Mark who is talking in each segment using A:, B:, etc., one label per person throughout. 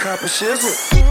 A: Copper shizzle.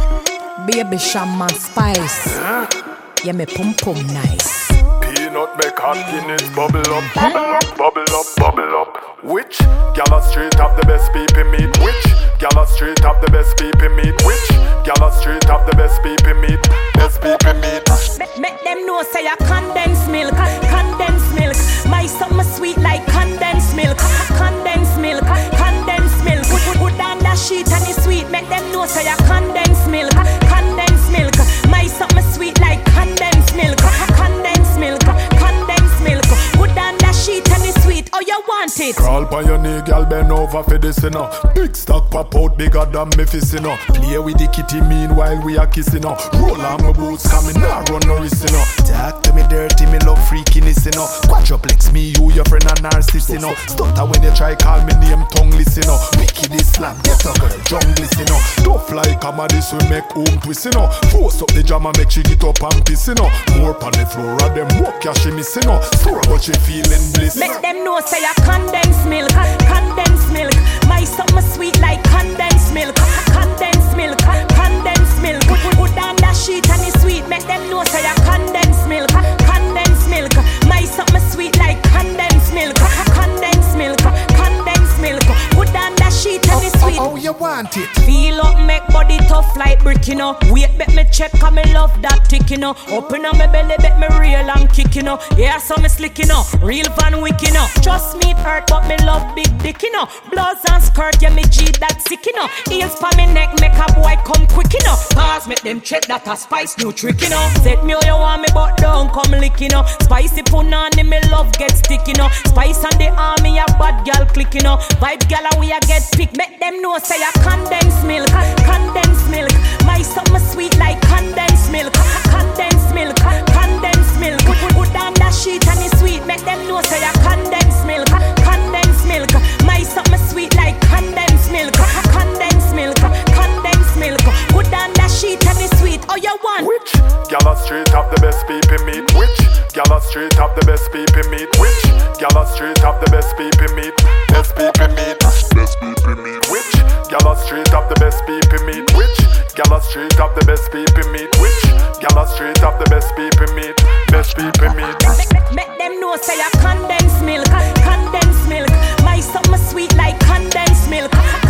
B: Baby shaman spice. Yeah, me pum pum nice.
C: Peanut make hot Guinness bubble up, bubble up, bubble up, bubble up. Which gala straight up the best people meet? Which gala straight up the best people meet? Which gala straight up the best people meet? Best people meet.
B: Make them know say I condensed milk, condensed milk. My summer sweet like condensed milk, condensed milk, condensed milk. Put down that sheet and it's sweet. Make them know say I condensed milk, condensed milk. My summer sweet like condensed milk, condensed milk, condensed milk. Put down that sheet and it's sweet. Oh, you want it?
C: Crawl by your knee, girl, bend over for this, you know. Big stock pop out bigger than me fist, you know. Play with the kitty meanwhile we are kissing, you know. Roll on my boots, coming now, run no risk, you know. Talk to me dirty, me love freakiness, you know. Quadruplex, me, you, your friend, a narcissist, you know. Stutter when you try call me name, tongueless, you know. Wicked Islam, get a girl, jungless, you know. Tough like this we make home twist, you know. Force up the jam and make she get up and piss, you know. More on the floor, of them walk, yeah, she miss, you know. Sore but she feeling bliss.
B: Make them know say I condensed milk, condensed milk. My summer sweet like condensed milk, condensed milk, condensed milk. Put down that sheet and it's sweet. Make them know say I condensed milk, condensed milk. My summer sweet like condensed milk, condensed milk, condensed milk. Put down that sheet and it's sweet.
C: Oh, you want it?
B: Feel up, make body tough like brick, you know. Wait, bet me check, cause me love that tick, you know. Open up my belly, bet me real and kick, you know. Yeah, so me slick, you know. Real Van Wick, you know. Trust me, it hurt, but me love big dick, you know. Blouse and skirt, yeah, me G that sick, you know. Heels for me neck, make a boy come quick, you know. Pause, make them check that a spice new trick, you know. Set me how you want me, but don't come lick, you know. Spicy punani, me love get stick, you know. Spice on the army, a bad gal click, you know. Vibe gal, we a get pick. Make them know, say I condensed milk, condensed milk. My summer sweet like condensed milk, condensed milk, condensed milk. Put down that sheet and it's sweet. Make them know say I condensed milk, condensed milk. My summer sweet like condensed milk, condensed milk, condensed milk. Put down that sheet and it's sweet. Oh, you want?
C: Which gala straight up the best people meet? Which gala straight up the best people meet? Which gala straight up the best people meet? Best people meet, best people meet. Which gala straight up the best people meet? Which gala straight up the best people meet? Which gala straight up the best people meet? Best people meet.
B: Make them know say I condensed milk, condensed milk. My summer sweet like condensed milk.